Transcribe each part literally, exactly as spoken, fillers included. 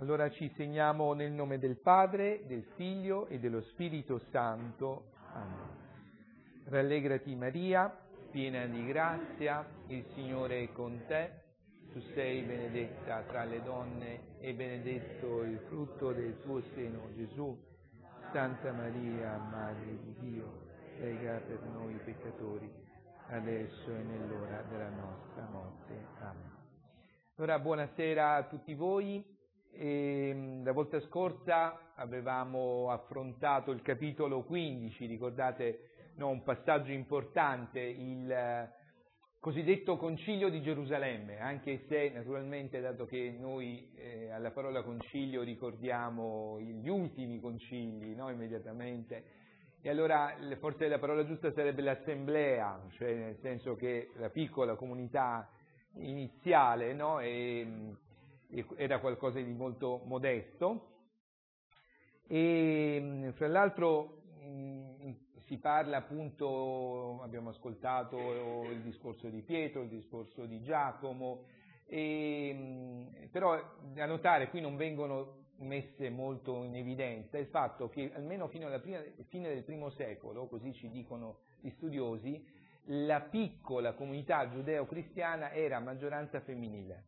Allora ci segniamo nel nome del Padre, del Figlio e dello Spirito Santo. Amen. Rallegrati Maria, piena di grazia, il Signore è con te. Tu sei benedetta tra le donne e benedetto il frutto del tuo seno, Gesù. Santa Maria, Madre di Dio, prega per noi peccatori, adesso e nell'ora della nostra morte. Amen. Allora, buonasera a tutti voi. E, la volta scorsa avevamo affrontato il capitolo quindici, ricordate, no, un passaggio importante, il eh, cosiddetto Concilio di Gerusalemme, anche se naturalmente, dato che noi eh, alla parola concilio ricordiamo gli ultimi concili, no, immediatamente, e allora forse la parola giusta sarebbe l'assemblea, cioè nel senso che la piccola comunità iniziale, no, e, era qualcosa di molto modesto, e fra l'altro mh, si parla appunto, abbiamo ascoltato il discorso di Pietro, il discorso di Giacomo, e, mh, però da notare qui non vengono messe molto in evidenza il fatto che almeno fino alla prima, fine del primo secolo, così ci dicono gli studiosi, la piccola comunità giudeo-cristiana era a maggioranza femminile.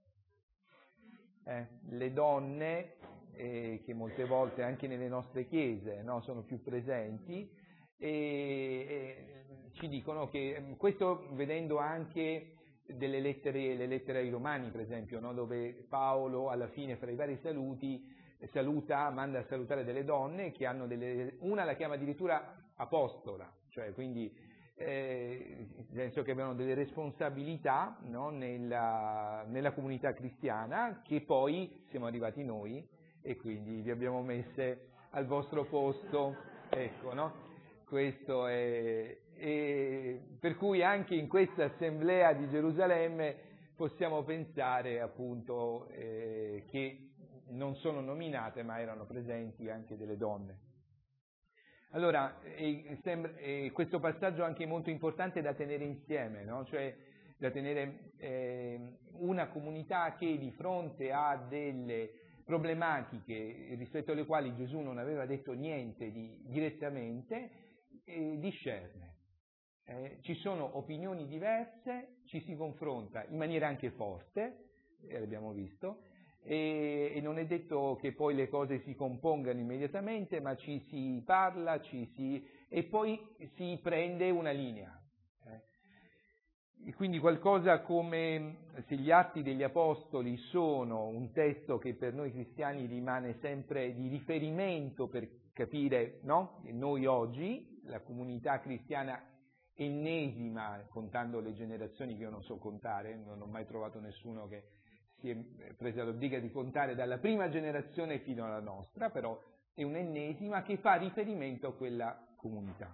Eh, le donne, eh, che molte volte anche nelle nostre chiese, no, sono più presenti, e, e ci dicono che, questo vedendo anche delle lettere, le lettere ai Romani per esempio, no, dove Paolo alla fine fra i vari saluti saluta, manda a salutare delle donne che hanno delle, una la chiama addirittura apostola, cioè quindi Eh, nel senso che avevano delle responsabilità, no, nella, nella comunità cristiana, che poi siamo arrivati noi e quindi vi abbiamo messe al vostro posto, ecco, no? Questo è, è per cui anche in questa assemblea di Gerusalemme possiamo pensare appunto eh, che non sono nominate ma erano presenti anche delle donne. Allora, eh, sembra, eh, questo passaggio è anche molto importante da tenere insieme, no? Cioè da tenere eh, una comunità che di fronte a delle problematiche rispetto alle quali Gesù non aveva detto niente di, direttamente, eh, discerne. Eh, ci sono opinioni diverse, ci si confronta in maniera anche forte, eh, l'abbiamo visto, E, e non è detto che poi le cose si compongano immediatamente, ma ci si parla, ci si, e poi si prende una linea. Eh. E quindi qualcosa come se gli Atti degli Apostoli sono un testo che per noi cristiani rimane sempre di riferimento per capire, no? Noi oggi, la comunità cristiana ennesima, contando le generazioni che io non so contare, non ho mai trovato nessuno che si è presa l'obbligo di contare dalla prima generazione fino alla nostra, però è un'ennesima che fa riferimento a quella comunità.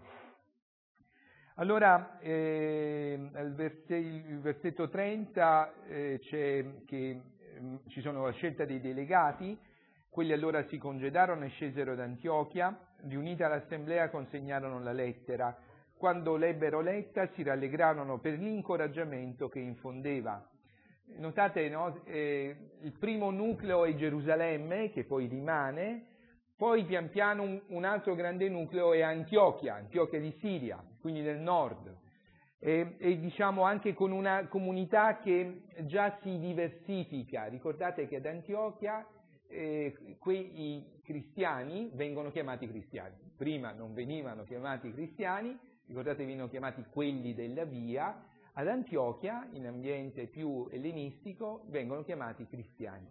Allora, eh, al verse, il versetto trenta eh, c'è che eh, ci sono la scelta dei delegati, quelli allora si congedarono e scesero ad Antiochia, riunita l'assemblea consegnarono la lettera. Quando l'ebbero letta si rallegrarono per l'incoraggiamento che infondeva. Notate, no? Eh, il primo nucleo è Gerusalemme, che poi rimane, poi pian piano un, un altro grande nucleo è Antiochia, Antiochia di Siria, quindi nel nord, e, e diciamo anche con una comunità che già si diversifica. Ricordate che ad Antiochia eh, quei cristiani vengono chiamati cristiani, prima non venivano chiamati cristiani, ricordate venivano chiamati quelli della via. Ad Antiochia, in ambiente più ellenistico, vengono chiamati cristiani.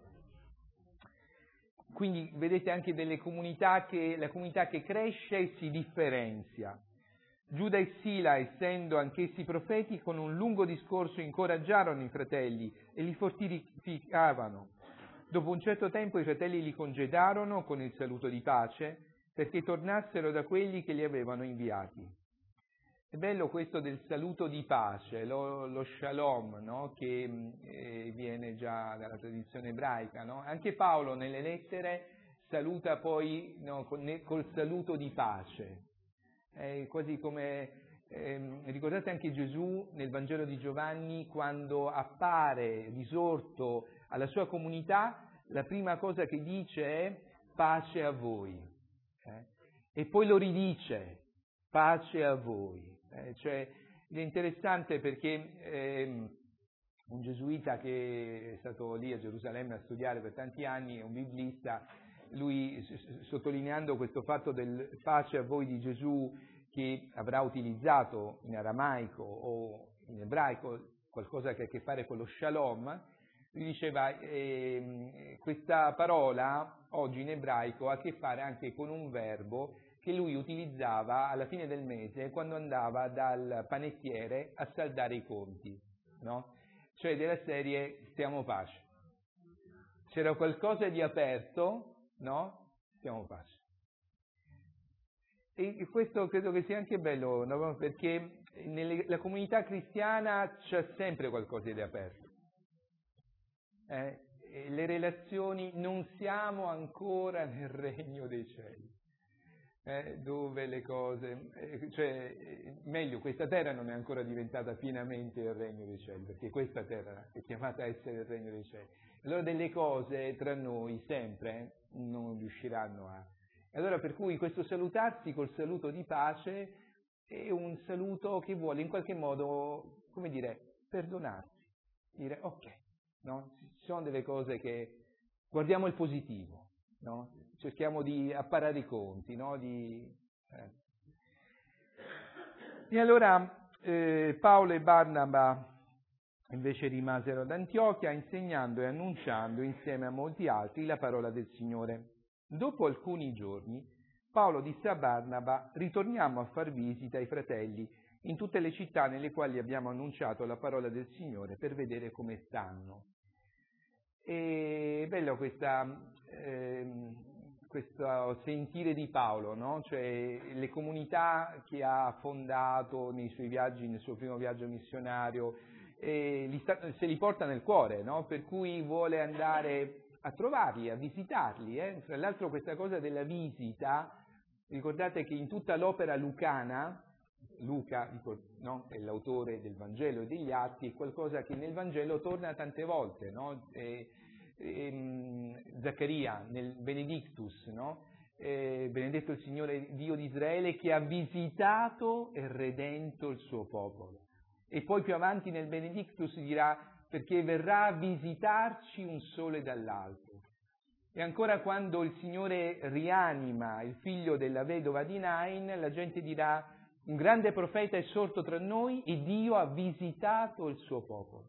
Quindi vedete anche delle comunità che, la comunità che cresce e si differenzia. Giuda e Sila, essendo anch'essi profeti, con un lungo discorso incoraggiarono i fratelli e li fortificavano. Dopo un certo tempo i fratelli li congedarono con il saluto di pace, perché tornassero da quelli che li avevano inviati. È bello questo del saluto di pace, lo, lo shalom, no? Che eh, viene già dalla tradizione ebraica, no? Anche Paolo nelle lettere saluta poi, no, con, col saluto di pace, è quasi come, eh, ricordate anche Gesù nel Vangelo di Giovanni quando appare risorto alla sua comunità, la prima cosa che dice è pace a voi, eh? E poi lo ridice, pace a voi, eh? Cioè, è interessante perché ehm, un gesuita che è stato lì a Gerusalemme a studiare per tanti anni, un biblista, lui sottolineando questo fatto del pace a voi di Gesù, che avrà utilizzato in aramaico o in ebraico qualcosa che ha a che fare con lo shalom, lui diceva eh, questa parola oggi in ebraico ha a che fare anche con un verbo che lui utilizzava alla fine del mese quando andava dal panettiere a saldare i conti, no? Cioè della serie stiamo pace. C'era qualcosa di aperto, no? Stiamo pace. E questo credo che sia anche bello, no? Perché nella comunità cristiana c'è sempre qualcosa di aperto. Eh? Le relazioni, non siamo ancora nel regno dei cieli, eh? Dove le cose, eh, cioè, meglio, questa terra non è ancora diventata pienamente il regno dei cieli, perché questa terra è chiamata a essere il regno dei cieli. Allora delle cose tra noi sempre non riusciranno a... Allora per cui questo salutarsi col saluto di pace è un saluto che vuole in qualche modo, come dire, perdonarsi, dire ok, no? Ci sono delle cose che guardiamo il positivo, no? Cerchiamo di apparare i conti, no? Di, eh. E allora eh, Paolo e Barnaba invece rimasero ad Antiochia insegnando e annunciando insieme a molti altri la parola del Signore. Dopo alcuni giorni Paolo disse a Barnaba: ritorniamo a far visita ai fratelli in tutte le città nelle quali abbiamo annunciato la parola del Signore per vedere come stanno. E bello questa, eh, questo sentire di Paolo, no? Cioè le comunità che ha fondato nei suoi viaggi, nel suo primo viaggio missionario, eh, li sta, se li porta nel cuore, no? Per cui vuole andare a trovarli, a visitarli. Eh? Tra l'altro questa cosa della visita, ricordate che in tutta l'opera lucana, Luca, no? È l'autore del Vangelo e degli Atti, è qualcosa che nel Vangelo torna tante volte, no? E, e, Zaccaria nel Benedictus, no? E, benedetto il Signore Dio di Israele che ha visitato e redento il suo popolo. E poi più avanti nel Benedictus dirà perché verrà a visitarci un sole dall'alto. E ancora quando il Signore rianima il figlio della vedova di Nain, la gente dirà: un grande profeta è sorto tra noi e Dio ha visitato il suo popolo.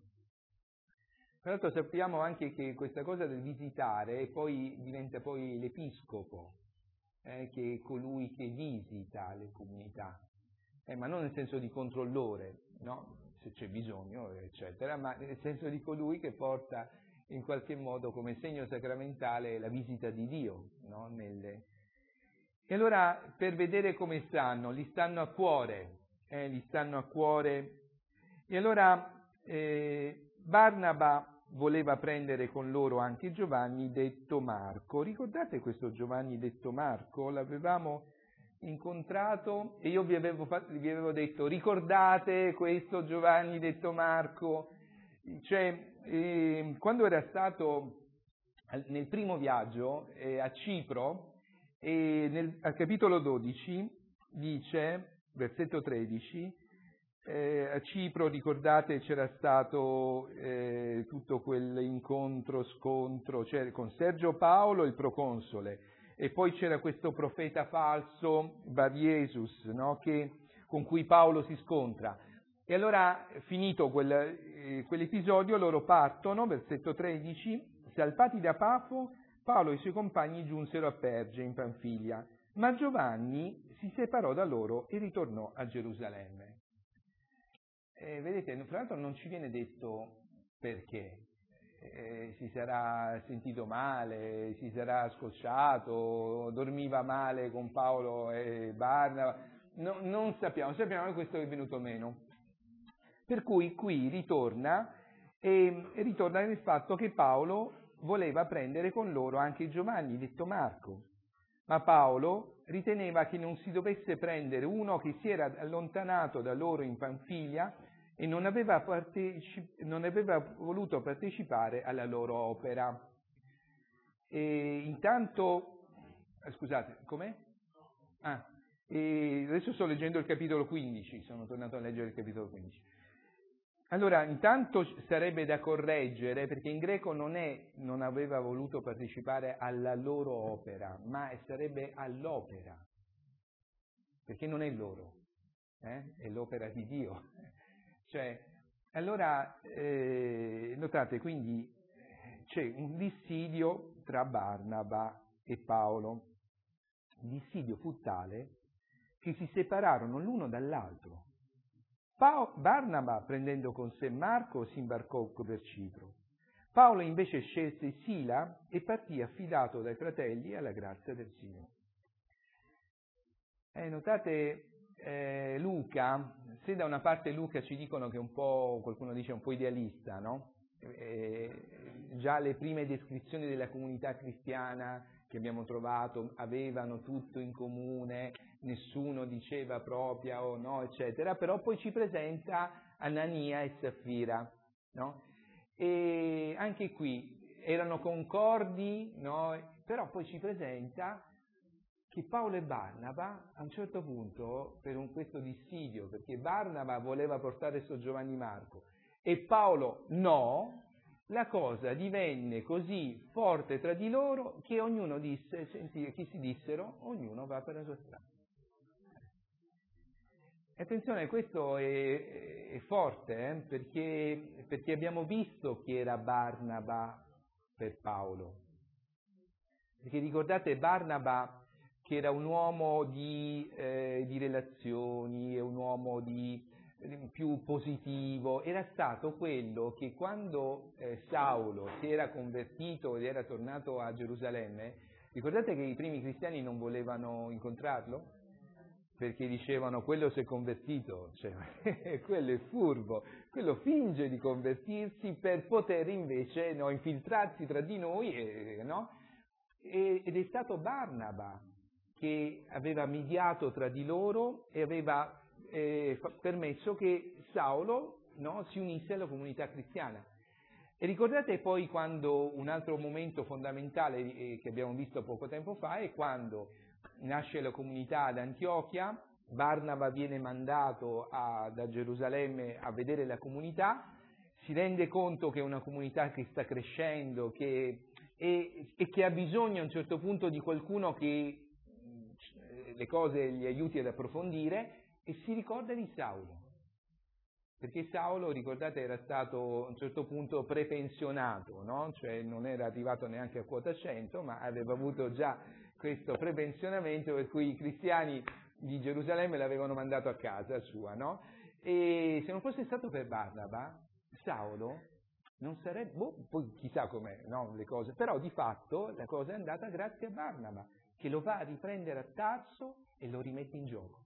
Tra l'altro sappiamo anche che questa cosa del visitare poi diventa poi l'episcopo, eh, che è colui che visita le comunità, eh, ma non nel senso di controllore, no? Se c'è bisogno, eccetera, ma nel senso di colui che porta in qualche modo come segno sacramentale la visita di Dio, no? Nelle... E allora per vedere come stanno, li stanno a cuore, eh, li stanno a cuore. E allora eh, Barnaba voleva prendere con loro anche Giovanni detto Marco. Ricordate questo Giovanni detto Marco? L'avevamo incontrato e io vi avevo, fatto, vi avevo detto: ricordate questo Giovanni detto Marco? Cioè, eh, quando era stato nel primo viaggio eh, a Cipro, e nel, al capitolo dodici dice, versetto tredici, eh, a Cipro, ricordate, c'era stato eh, tutto quell'incontro, scontro, cioè con Sergio Paolo, il proconsole, e poi c'era questo profeta falso, Bar-Jesus, no? Che, con cui Paolo si scontra. E allora, finito quel, eh, quell'episodio, loro partono, versetto tredici, salpati da Pafo, Paolo e i suoi compagni giunsero a Perge, in Panfilia, ma Giovanni si separò da loro e ritornò a Gerusalemme. E vedete, fra l'altro non ci viene detto perché. Eh, si sarà sentito male, si sarà scocciato, dormiva male con Paolo e Barnaba, no, non sappiamo, sappiamo che questo è venuto meno. Per cui qui ritorna e, e ritorna nel fatto che Paolo voleva prendere con loro anche Giovanni, detto Marco, ma Paolo riteneva che non si dovesse prendere uno che si era allontanato da loro in Panfilia e non aveva, parteci- non aveva voluto partecipare alla loro opera. E intanto, scusate, com'è? Ah, e adesso sto leggendo il capitolo quindici, sono tornato a leggere il capitolo quindici. Allora, intanto sarebbe da correggere, perché in greco non è, non aveva voluto partecipare alla loro opera, ma sarebbe all'opera, perché non è loro, eh? È l'opera di Dio. Cioè, allora, eh, notate, quindi c'è un dissidio tra Barnaba e Paolo. Il dissidio fu tale che si separarono l'uno dall'altro. Pa- Barnaba, prendendo con sé Marco, si imbarcò per Cipro. Paolo invece scelse Sila e partì affidato dai fratelli alla grazia del Signore. Eh, notate, eh, Luca, se da una parte Luca ci dicono che è un po', qualcuno dice un po' idealista, no? Eh, già le prime descrizioni della comunità cristiana che abbiamo trovato avevano tutto in comune, nessuno diceva propria o no, eccetera, però poi ci presenta Anania e Saffira, no? E anche qui erano concordi, no? Però poi ci presenta che Paolo e Barnaba a un certo punto, per un, questo dissidio, perché Barnaba voleva portare su Giovanni Marco e Paolo no, la cosa divenne così forte tra di loro che ognuno disse, senti, chi si dissero, ognuno va per la sua strada. Attenzione, questo è, è forte, eh, perché, perché abbiamo visto chi era Barnaba per Paolo. Perché ricordate Barnaba che era un uomo di, eh, di relazioni, un uomo di, eh, più positivo, era stato quello che quando eh, Saulo si era convertito ed era tornato a Gerusalemme, ricordate che i primi cristiani non volevano incontrarlo? Perché dicevano quello si è convertito, cioè quello è furbo, quello finge di convertirsi per poter invece no, infiltrarsi tra di noi, e, no? e, ed è stato Barnaba che aveva mediato tra di loro e aveva eh, permesso che Saulo no, si unisse alla comunità cristiana. E ricordate poi quando un altro momento fondamentale eh, che abbiamo visto poco tempo fa è quando nasce la comunità ad Antiochia, Barnaba viene mandato a, da Gerusalemme a vedere la comunità, si rende conto che è una comunità che sta crescendo che, e, e che ha bisogno a un certo punto di qualcuno che le cose gli aiuti ad approfondire, e si ricorda di Saulo. Perché Saulo, ricordate, era stato a un certo punto prepensionato, no? Cioè non era arrivato neanche a quota cento, ma aveva avuto già questo prepensionamento per cui i cristiani di Gerusalemme l'avevano mandato a casa sua, no? E se non fosse stato per Barnaba, Saulo non sarebbe, boh, poi chissà com'è, no? Le cose, però di fatto la cosa è andata grazie a Barnaba, che lo va a riprendere a Tarso e lo rimette in gioco.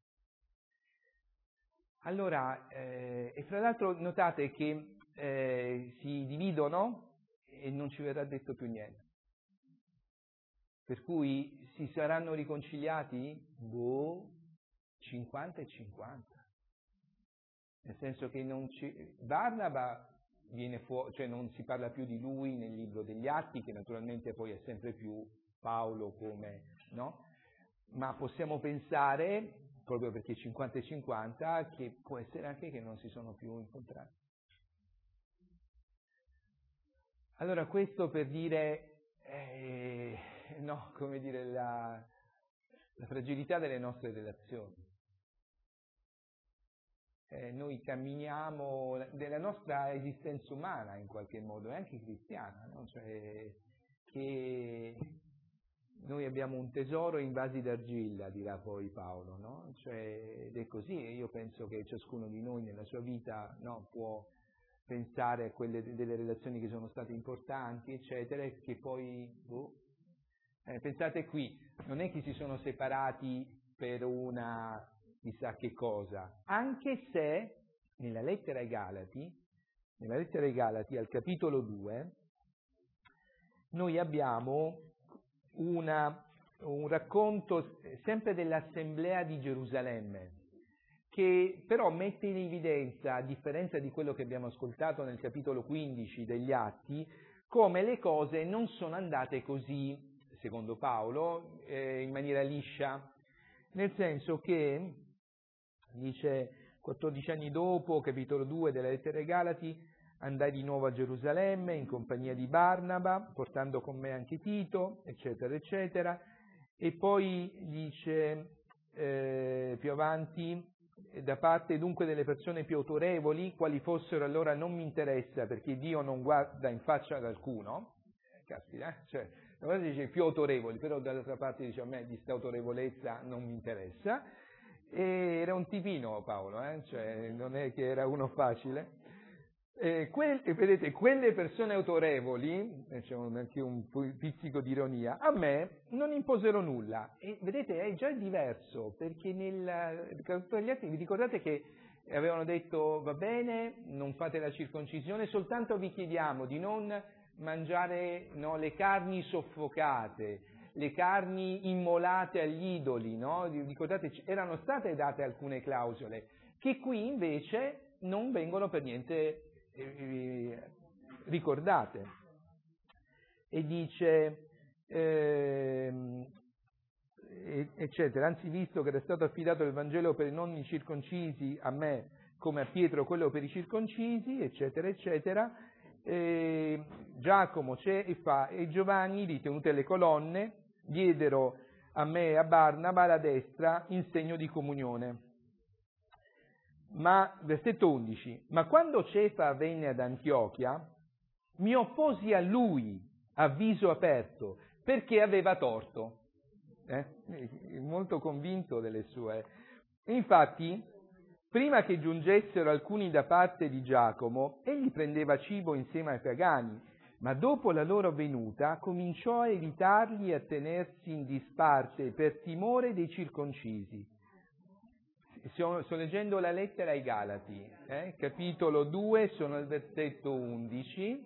Allora, eh, e fra l'altro notate che eh, si dividono e non ci verrà detto più niente. Per cui si saranno riconciliati? Boh, cinquanta e cinquanta. Nel senso che non ci... Barnaba viene fuori, cioè non si parla più di lui nel libro degli Atti, che naturalmente poi è sempre più Paolo come, no? Ma possiamo pensare, proprio perché cinquanta e cinquanta, che può essere anche che non si sono più incontrati. Allora questo per dire, eh, no, come dire, la, la fragilità delle nostre relazioni. Eh, noi camminiamo della nostra esistenza umana in qualche modo, e anche cristiana, no? Cioè che noi abbiamo un tesoro in vasi d'argilla, dirà poi Paolo, no? Cioè, ed è così, e io penso che ciascuno di noi nella sua vita no, può pensare a quelle delle relazioni che sono state importanti, eccetera, e che poi, boh, eh, pensate qui, non è che si sono separati per una chissà che cosa, anche se nella lettera ai Galati, nella lettera ai Galati al capitolo due, noi abbiamo una, un racconto sempre dell'assemblea di Gerusalemme, che però mette in evidenza, a differenza di quello che abbiamo ascoltato nel capitolo quindici degli Atti, come le cose non sono andate così, secondo Paolo, eh, in maniera liscia, nel senso che, dice, quattordici anni dopo, capitolo due della lettera ai Galati, andai di nuovo a Gerusalemme in compagnia di Barnaba, portando con me anche Tito, eccetera, eccetera, e poi dice eh, più avanti, da parte dunque delle persone più autorevoli, quali fossero allora non mi interessa, perché Dio non guarda in faccia ad alcuno, caspita, eh? Cioè, da parte dice più autorevoli, però dall'altra parte dice a me di sta autorevolezza non mi interessa, e era un tipino Paolo, eh? Cioè, non è che era uno facile. Eh, quel, vedete, quelle persone autorevoli, c'è cioè anche un pizzico di ironia, a me non imposero nulla, e vedete è già diverso, perché nel gli atti vi ricordate che avevano detto va bene, non fate la circoncisione, soltanto vi chiediamo di non mangiare no, le carni soffocate, le carni immolate agli idoli, no? Ricordate, erano state date alcune clausole, che qui invece non vengono per niente ricordate. E dice ehm, eccetera, anzi visto che era stato affidato il Vangelo per i non circoncisi a me come a Pietro quello per i circoncisi, eccetera, eccetera, eh, Giacomo, Cefa e Giovanni, ritenute le colonne, diedero a me e a Barnaba la destra in segno di comunione. Ma, versetto undici, ma quando Cefa venne ad Antiochia, mi opposi a lui a viso aperto, perché aveva torto. Eh? Molto convinto delle sue. Infatti, prima che giungessero alcuni da parte di Giacomo, egli prendeva cibo insieme ai pagani, ma dopo la loro venuta cominciò a evitarli e a tenersi in disparte per timore dei circoncisi. Sto, sto leggendo la lettera ai Galati, eh? Capitolo due, sono al versetto undici,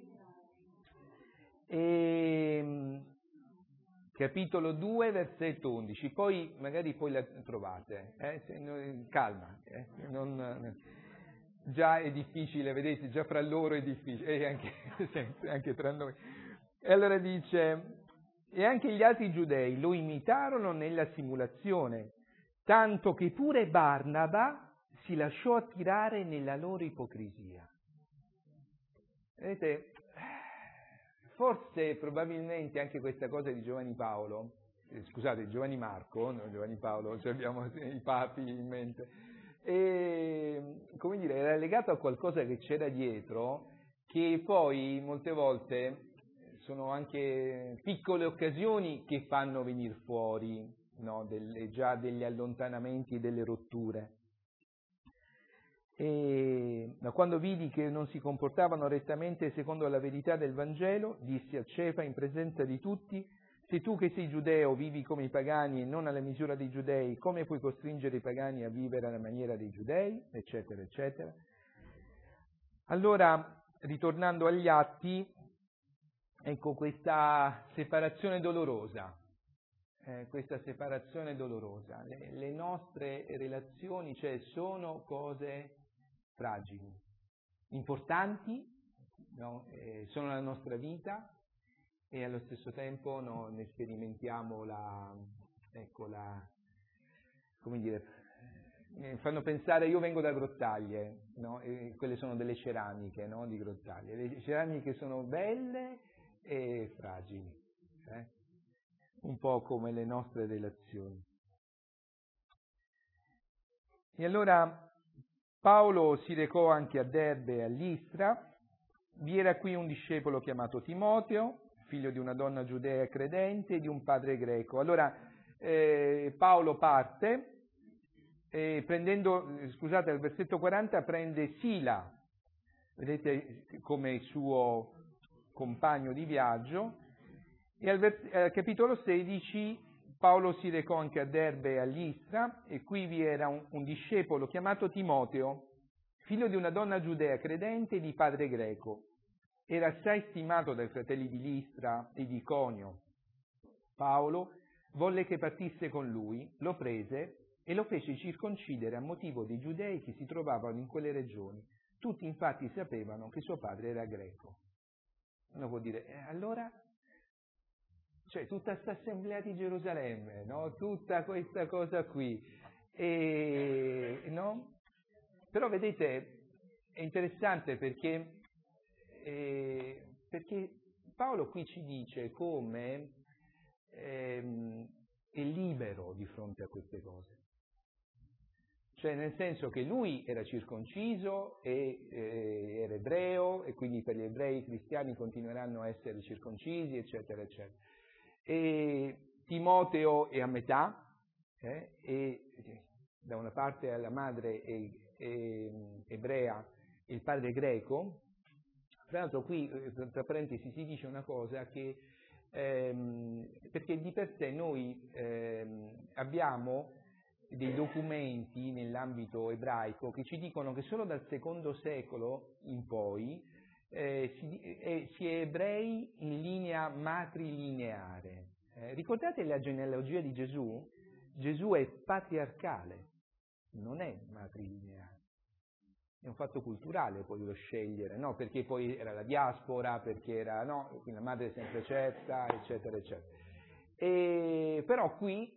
e, capitolo due, versetto undici, poi magari poi la trovate, eh? Se, no, calma, eh? non, già è difficile, vedete, già fra loro è difficile, e anche, anche tra noi. E allora dice, e anche gli altri giudei lo imitarono nella simulazione, tanto che pure Barnaba si lasciò attirare nella loro ipocrisia. Vedete, forse probabilmente anche questa cosa di Giovanni Paolo, eh, scusate, Giovanni Marco, non Giovanni Paolo, cioè abbiamo i papi in mente, e, come dire, era legato a qualcosa che c'era dietro, che poi molte volte sono anche piccole occasioni che fanno venire fuori, no, delle, già degli allontanamenti e delle rotture. E da quando vidi che non si comportavano rettamente secondo la verità del Vangelo, dissi a Cefa in presenza di tutti, se tu che sei giudeo vivi come i pagani e non alla misura dei giudei, come puoi costringere i pagani a vivere alla maniera dei giudei, eccetera, eccetera. Allora, ritornando agli atti, ecco questa separazione dolorosa. Eh, questa separazione dolorosa. Le, le nostre relazioni, cioè, sono cose fragili, importanti, no? eh, sono la nostra vita e allo stesso tempo no, ne sperimentiamo la, ecco, la, come dire, eh, fanno pensare, io vengo da Grottaglie, no? e quelle sono delle ceramiche, no? di Grottaglie, le ceramiche sono belle e fragili, eh? un po' come le nostre relazioni. E allora Paolo si recò anche a Derbe e a Listra, vi era qui un discepolo chiamato Timoteo, figlio di una donna giudea credente e di un padre greco. Allora eh, Paolo parte, e prendendo, scusate, al versetto quaranta prende Sila, vedete, come suo compagno di viaggio, e al, vers- al capitolo sedici Paolo si recò anche a Derbe e a Listra, e qui vi era un, un discepolo chiamato Timoteo, figlio di una donna giudea credente e di padre greco. Era assai stimato dai fratelli di Listra e di Iconio. Paolo volle che partisse con lui, lo prese e lo fece circoncidere a motivo dei giudei che si trovavano in quelle regioni. Tutti infatti sapevano che suo padre era greco. Uno può dire, eh, allora, cioè tutta questa assemblea di Gerusalemme, no? Tutta questa cosa qui, e, no? Però vedete, è interessante perché, eh, perché Paolo qui ci dice come ehm, è libero di fronte a queste cose. Cioè nel senso che lui era circonciso e eh, era ebreo, e quindi per gli ebrei i cristiani continueranno a essere circoncisi, eccetera, eccetera. E Timoteo è a metà, eh, e da una parte la madre è, è ebrea e il padre è greco. Tra l'altro qui, tra parentesi, si dice una cosa che, ehm, perché di per sé noi ehm, abbiamo dei documenti nell'ambito ebraico che ci dicono che solo dal secondo secolo in poi eh, si, eh, si è ebrei in linea matrilineare. Eh, ricordate la genealogia di Gesù? Gesù è patriarcale, non è matrilineare. È un fatto culturale poi lo scegliere, no? Perché poi era la diaspora, perché era, no? Quindi la madre è sempre certa, eccetera, eccetera. E, però qui,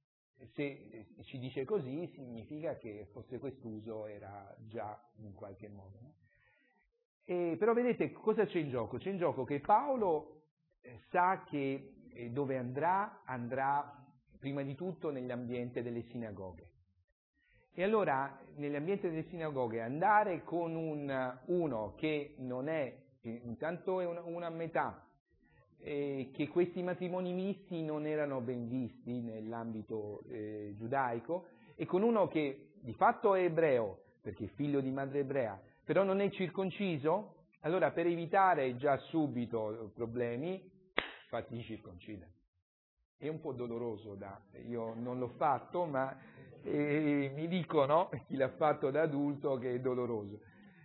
se ci dice così, significa che forse quest'uso era già in qualche modo. No? E, però vedete cosa c'è in gioco? C'è in gioco che Paolo eh, sa che eh, dove andrà, andrà prima di tutto nell'ambiente delle sinagoghe. E allora, nell'ambiente delle sinagoghe, andare con un, uno che non è, intanto è una, una metà, e che questi matrimoni misti non erano ben visti nell'ambito eh, giudaico, e con uno che di fatto è ebreo, perché è figlio di madre ebrea, però non è circonciso, allora per evitare già subito problemi, fatti circoncidere. È un po' doloroso, da, io non l'ho fatto, ma eh, mi dicono, chi l'ha fatto da adulto, che è doloroso.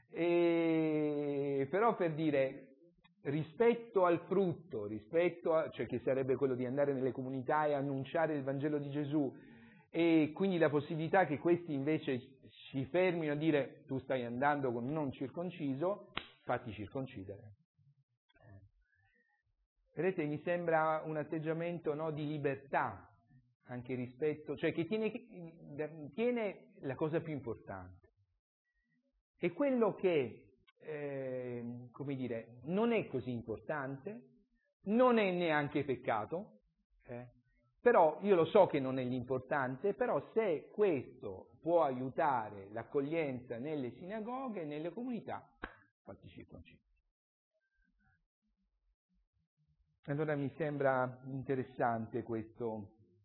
E, però per dire, rispetto al frutto, rispetto a, cioè che sarebbe quello di andare nelle comunità e annunciare il Vangelo di Gesù, e quindi la possibilità che questi invece si fermino a dire tu stai andando con un non circonciso, fatti circoncidere. Vedete, mi sembra un atteggiamento, no, di libertà, anche rispetto, cioè che tiene, tiene la cosa più importante. E quello che, eh, come dire, non è così importante, non è neanche peccato, eh, però io lo so che non è l'importante, però se questo può aiutare l'accoglienza nelle sinagoghe, nelle comunità, fatti circoncidere. Allora mi sembra interessante questo.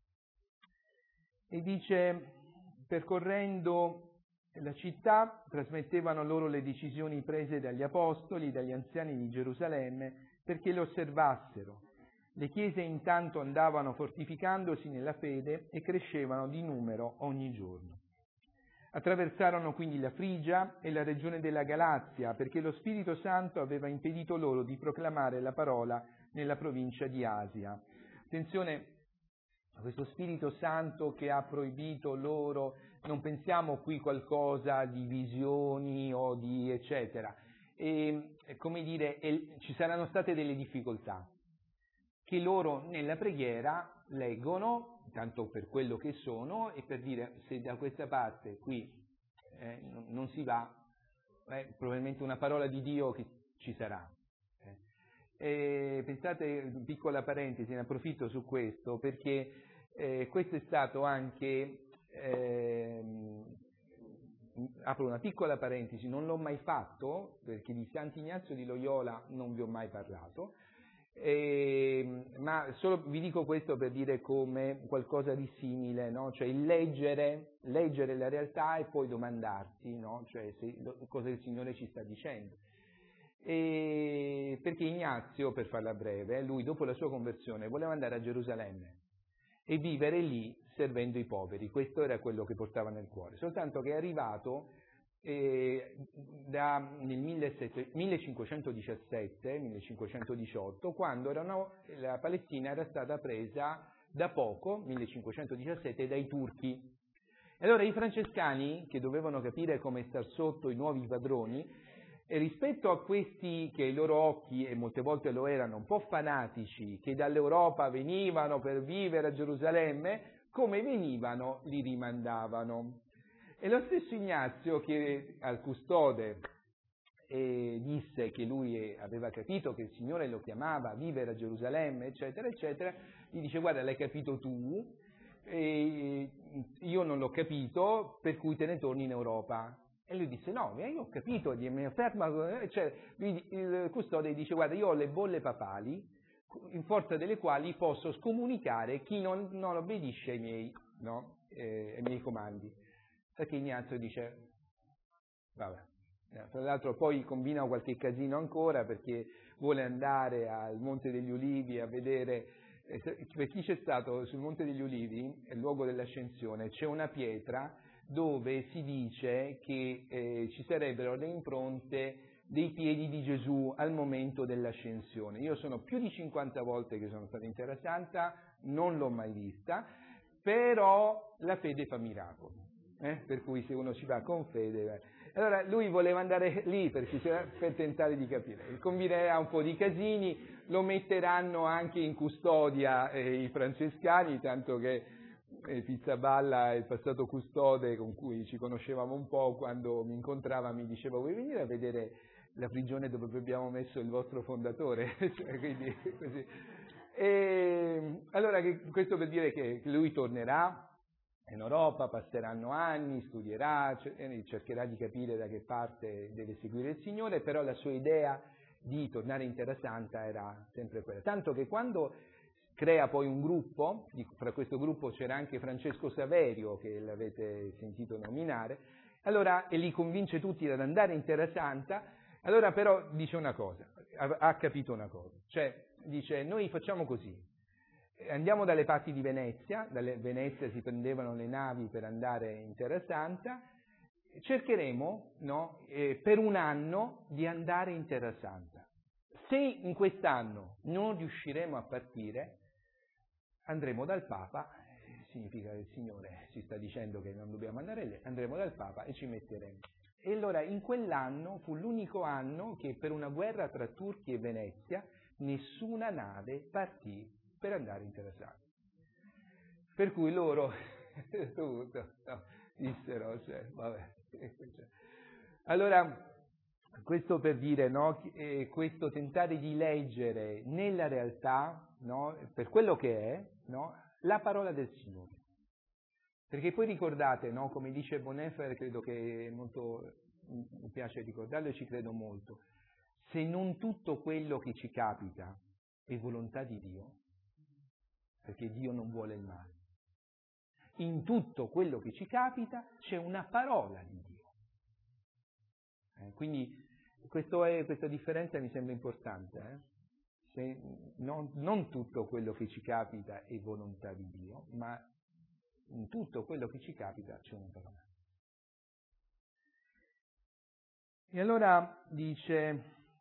E dice, percorrendo la città, trasmettevano loro le decisioni prese dagli apostoli, dagli anziani di Gerusalemme, perché le osservassero. Le chiese intanto andavano fortificandosi nella fede e crescevano di numero ogni giorno. Attraversarono quindi la Frigia e la regione della Galazia, perché lo Spirito Santo aveva impedito loro di proclamare la parola nella provincia di Asia. Attenzione a questo Spirito Santo che ha proibito loro, non pensiamo qui qualcosa di visioni o di eccetera. E, come dire, e, ci saranno state delle difficoltà che loro nella preghiera leggono, tanto per quello che sono, e per dire se da questa parte qui eh, non, non si va, eh, probabilmente una parola di Dio che ci sarà. Eh. E pensate, piccola parentesi, ne approfitto su questo, perché eh, questo è stato anche, eh, apro una piccola parentesi, non l'ho mai fatto, perché di Sant'Ignazio di Loyola non vi ho mai parlato, Eh, ma solo vi dico questo per dire come qualcosa di simile, no? Cioè il leggere, leggere la realtà e poi domandarsi, no? Cioè se, cosa il Signore ci sta dicendo. E perché Ignazio, per farla breve, lui dopo la sua conversione voleva andare a Gerusalemme e vivere lì servendo i poveri, questo era quello che portava nel cuore, soltanto che è arrivato Eh, da, nel millecinquecentodiciassette millecinquecentodiciotto, quando erano, la Palestina era stata presa da poco, millecinquecentodiciassette, dai turchi. E allora i francescani, che dovevano capire come star sotto i nuovi padroni, E rispetto a questi che ai loro occhi, e molte volte lo erano, un po' fanatici, che dall'Europa venivano per vivere a Gerusalemme, come venivano li rimandavano. E lo stesso Ignazio, che al custode eh, disse che lui aveva capito che il Signore lo chiamava a vivere a Gerusalemme, eccetera, eccetera, gli dice: guarda, l'hai capito tu, e io non l'ho capito, per cui te ne torni in Europa. E lui disse: no, io ho capito, mi ferma, cioè, il custode dice: guarda, io ho le bolle papali, in forza delle quali posso scomunicare chi non, non obbedisce ai miei, no, eh, ai miei comandi. Perché Ignazio dice: vabbè, tra l'altro poi combina qualche casino ancora, perché vuole andare al Monte degli Ulivi a vedere, eh, per chi c'è stato sul Monte degli Ulivi, il luogo dell'ascensione, c'è una pietra dove si dice che eh, ci sarebbero le impronte dei piedi di Gesù al momento dell'ascensione. Io sono più di cinquanta volte che sono stato in Terra Santa, non l'ho mai vista, però la fede fa miracoli, eh? Per cui se uno ci va con fede... Eh. Allora lui voleva andare lì per, per tentare di capire, combinerà un po' di casini, lo metteranno anche in custodia eh, i francescani, tanto che E Pizzaballa, il passato custode con cui ci conoscevamo un po', quando mi incontrava mi diceva: vuoi venire a vedere la prigione dove abbiamo messo il vostro fondatore? Cioè, quindi, così. E, allora, questo per dire che lui tornerà in Europa, passeranno anni, studierà, cercherà di capire da che parte deve seguire il Signore, però la sua idea di tornare in Terra Santa era sempre quella. Tanto che quando crea poi un gruppo, fra questo gruppo c'era anche Francesco Saverio, che l'avete sentito nominare, allora, e li convince tutti ad andare in Terra Santa. Allora però dice una cosa, ha, ha capito una cosa, cioè dice: noi facciamo così, andiamo dalle parti di Venezia, dalle Venezia si prendevano le navi per andare in Terra Santa, cercheremo, no, eh, per un anno di andare in Terra Santa. Se in quest'anno non riusciremo a partire, andremo dal Papa, significa che il Signore ci sta dicendo che non dobbiamo andare lì, andremo dal Papa e ci metteremo. E allora in quell'anno fu l'unico anno che per una guerra tra Turchi e Venezia nessuna nave partì per andare in Terra Santa. Per cui loro tutto, no, dissero, cioè, vabbè. Allora, questo per dire, no, eh, questo tentare di leggere nella realtà, no, per quello che è, no, la parola del Signore. Perché poi ricordate, no, come dice Bonhoeffer, credo che molto, mi piace ricordarlo e ci credo molto, se non tutto quello che ci capita è volontà di Dio, perché Dio non vuole il male, in tutto quello che ci capita c'è una parola di Dio. Eh, quindi questo è, questa differenza mi sembra importante. Eh? Se non, non tutto quello che ci capita è volontà di Dio, ma in tutto quello che ci capita c'è una parola. E allora dice,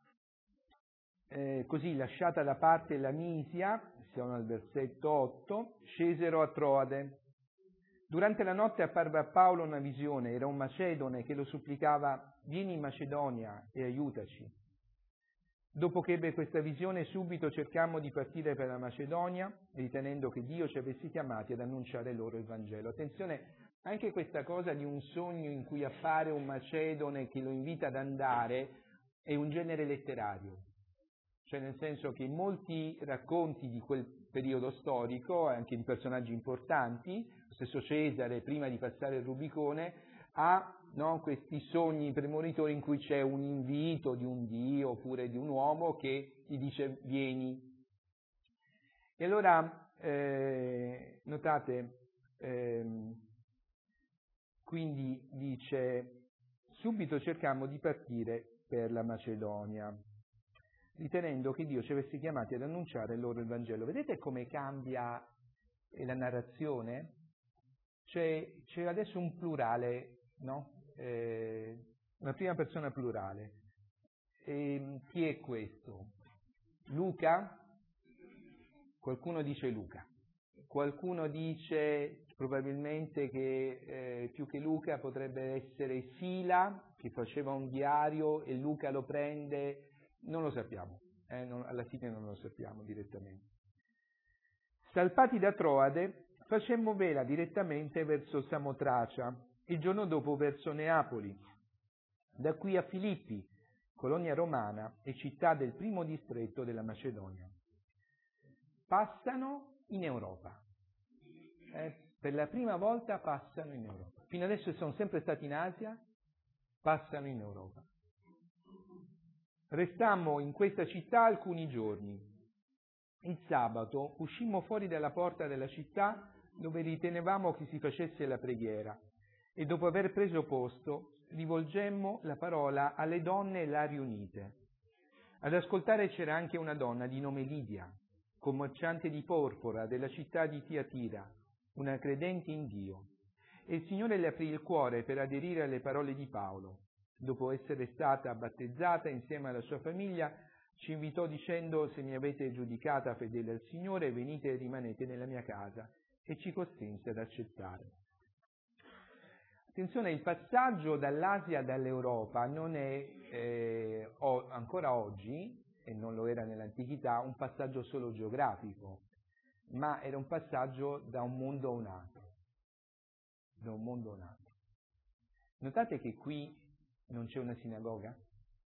eh, così, lasciata da parte la Misia, siamo al versetto otto, scesero a Troade. Durante la notte apparve a Paolo una visione, era un macedone che lo supplicava: vieni in Macedonia e aiutaci. Dopo che ebbe questa visione, subito cercammo di partire per la Macedonia, ritenendo che Dio ci avesse chiamati ad annunciare loro il Vangelo. Attenzione, anche questa cosa di un sogno in cui appare un macedone che lo invita ad andare è un genere letterario. Cioè nel senso che in molti racconti di quel periodo storico, anche di personaggi importanti, lo stesso Cesare, prima di passare il Rubicone, ha, no, questi sogni premonitori in cui c'è un invito di un dio oppure di un uomo che gli dice vieni. E allora, eh, notate, ehm, quindi dice, subito cercammo di partire per la Macedonia, ritenendo che Dio ci avesse chiamati ad annunciare loro il Vangelo. Vedete come cambia la narrazione? C'è, c'è adesso un plurale, no? Eh, una prima persona plurale. E chi è questo? Luca? Qualcuno dice Luca. qualcuno dice probabilmente che eh, più che Luca potrebbe essere Sila, che faceva un diario e Luca lo prende, non lo sappiamo, eh, non, alla fine non lo sappiamo direttamente. Salpati da Troade, facemmo vela direttamente verso Samotracia, il giorno dopo verso Neapoli, da qui a Filippi, colonia romana e città del primo distretto della Macedonia. Passano in Europa. Eh, per la prima volta passano in Europa. Fino adesso sono sempre stati in Asia, passano in Europa. Restammo in questa città alcuni giorni. Il sabato uscimmo fuori dalla porta della città dove ritenevamo che si facesse la preghiera e dopo aver preso posto rivolgemmo la parola alle donne là riunite. Ad ascoltare c'era anche una donna di nome Lidia, commerciante di porpora della città di Tiatira, una credente in Dio, e il Signore le aprì il cuore per aderire alle parole di Paolo. Dopo essere stata battezzata insieme alla sua famiglia, ci invitò dicendo: se mi avete giudicata fedele al Signore, venite e rimanete nella mia casa, e ci costrinse ad accettare. Attenzione, il passaggio dall'Asia dall'Europa non è eh, o, ancora oggi, e non lo era nell'antichità, un passaggio solo geografico, ma era un passaggio da un mondo a un altro. Da un mondo a un altro. Notate che qui non c'è una sinagoga?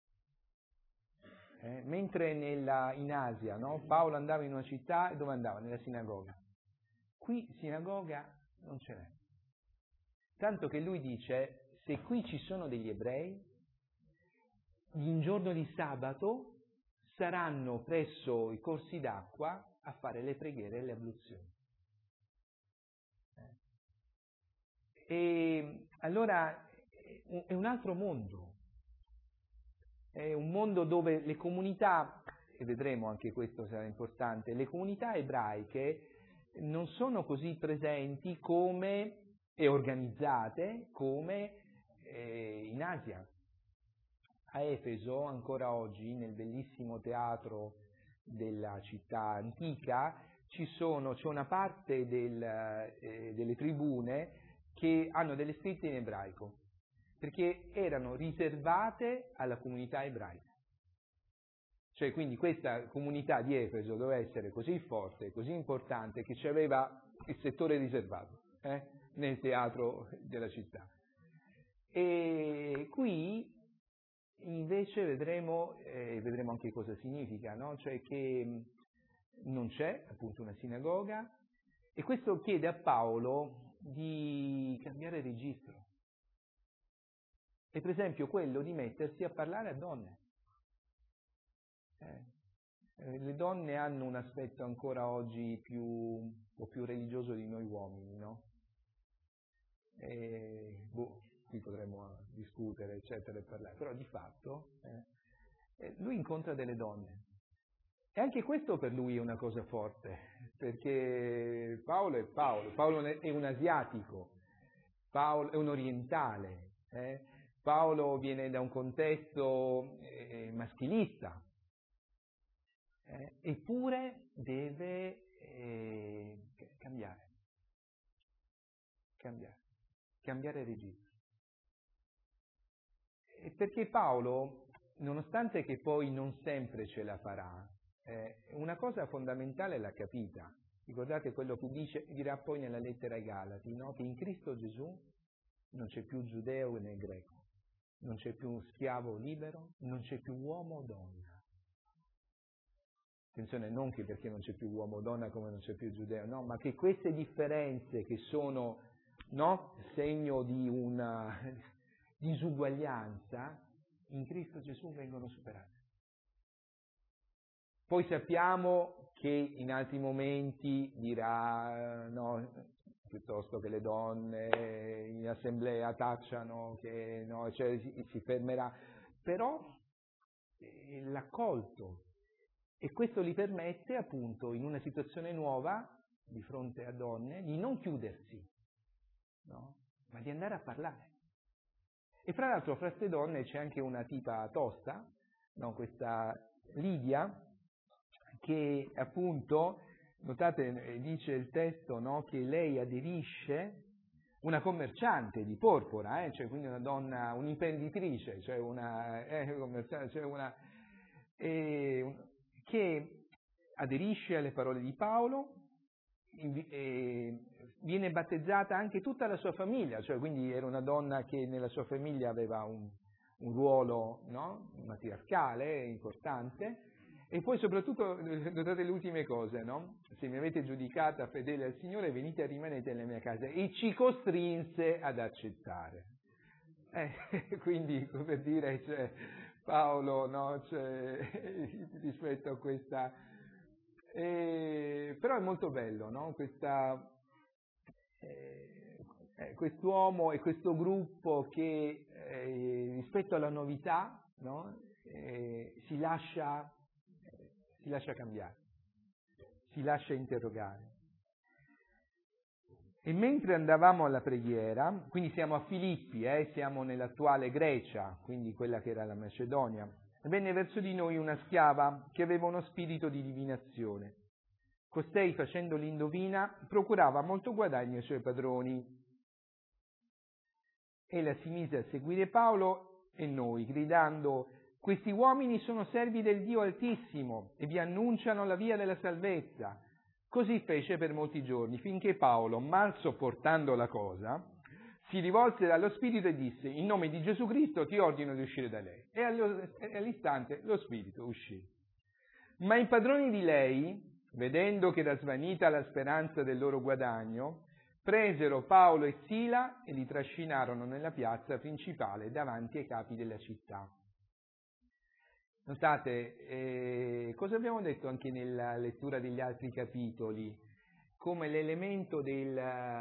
Eh, mentre nella, in Asia, no? Paolo andava in una città e dove andava? Nella sinagoga. Qui sinagoga non ce n'è. Tanto che lui dice: se qui ci sono degli ebrei, in giorno di sabato saranno presso i corsi d'acqua a fare le preghiere e le abluzioni. E allora è un altro mondo. È un mondo dove le comunità, e vedremo anche questo sarà importante, le comunità ebraiche non sono così presenti come e organizzate come eh, in Asia. A Efeso, ancora oggi, nel bellissimo teatro della città antica, ci sono, c'è una parte del, eh, delle tribune che hanno delle scritte in ebraico, perché erano riservate alla comunità ebraica. Cioè, quindi questa comunità di Efeso doveva essere così forte, così importante, che ci aveva il settore riservato eh, nel teatro della città. E qui invece vedremo, eh, vedremo anche cosa significa, no? Cioè che non c'è appunto una sinagoga, e questo chiede a Paolo di cambiare registro. E per esempio quello di mettersi a parlare a donne. Eh, le donne hanno un aspetto ancora oggi più, un po' più religioso di noi uomini, no? E, boh, qui potremmo discutere, eccetera, e parlare, però di fatto eh, lui incontra delle donne. E anche questo per lui è una cosa forte, perché Paolo è Paolo, Paolo è un asiatico, Paolo è un orientale, eh? Paolo viene da un contesto eh, maschilista, eh? eppure deve eh, cambiare, cambiare, cambiare registro. E perché Paolo, nonostante che poi non sempre ce la farà, eh, una cosa fondamentale l'ha capita. Ricordate quello che dice, dirà poi nella lettera ai Galati, no? Che in Cristo Gesù non c'è più giudeo né greco, non c'è più schiavo libero, non c'è più uomo o donna. Attenzione, non che perché non c'è più uomo o donna come non c'è più giudeo, no, ma che queste differenze che sono, no, segno di una disuguaglianza, in Cristo Gesù vengono superate. Poi sappiamo che in altri momenti dirà, no, piuttosto che le donne in assemblea tacciano, che no, cioè si, si fermerà, però eh, l'ha colto, e questo gli permette appunto in una situazione nuova di fronte a donne di non chiudersi, no? Ma di andare a parlare. E fra l'altro fra queste donne c'è anche una tipa tosta, no? Questa Lidia, che appunto notate, dice il testo, no, che lei aderisce, una commerciante di porpora, eh, cioè quindi una donna, un'imprenditrice, cioè una, eh, commerciante, cioè una eh, che aderisce alle parole di Paolo, e viene battezzata anche tutta la sua famiglia, cioè quindi era una donna che nella sua famiglia aveva un, un ruolo, no, matriarcale importante. E poi soprattutto, notate le ultime cose, no? Se mi avete giudicata fedele al Signore, venite e rimanete nella mia casa. E ci costrinse ad accettare. Eh, quindi, per dire, cioè, Paolo, no? Cioè, rispetto a questa... Eh, però è molto bello, no? Questa, eh, quest'uomo e questo gruppo che eh, rispetto alla novità, no? eh, si lascia... si lascia cambiare, si lascia interrogare. E mentre andavamo alla preghiera, quindi siamo a Filippi, eh, siamo nell'attuale Grecia, quindi quella che era la Macedonia, venne verso di noi una schiava che aveva uno spirito di divinazione. Costei, facendo l'indovina, procurava molto guadagno ai suoi padroni. Ella si mise a seguire Paolo e noi, gridando: questi uomini sono servi del Dio Altissimo e vi annunciano la via della salvezza. Così fece per molti giorni, finché Paolo, mal sopportando la cosa, si rivolse dallo Spirito e disse: in nome di Gesù Cristo ti ordino di uscire da lei. E all'istante lo Spirito uscì. Ma i padroni di lei, vedendo che era svanita la speranza del loro guadagno, presero Paolo e Sila e li trascinarono nella piazza principale davanti ai capi della città. Notate, eh, cosa abbiamo detto anche nella lettura degli altri capitoli? Come l'elemento del,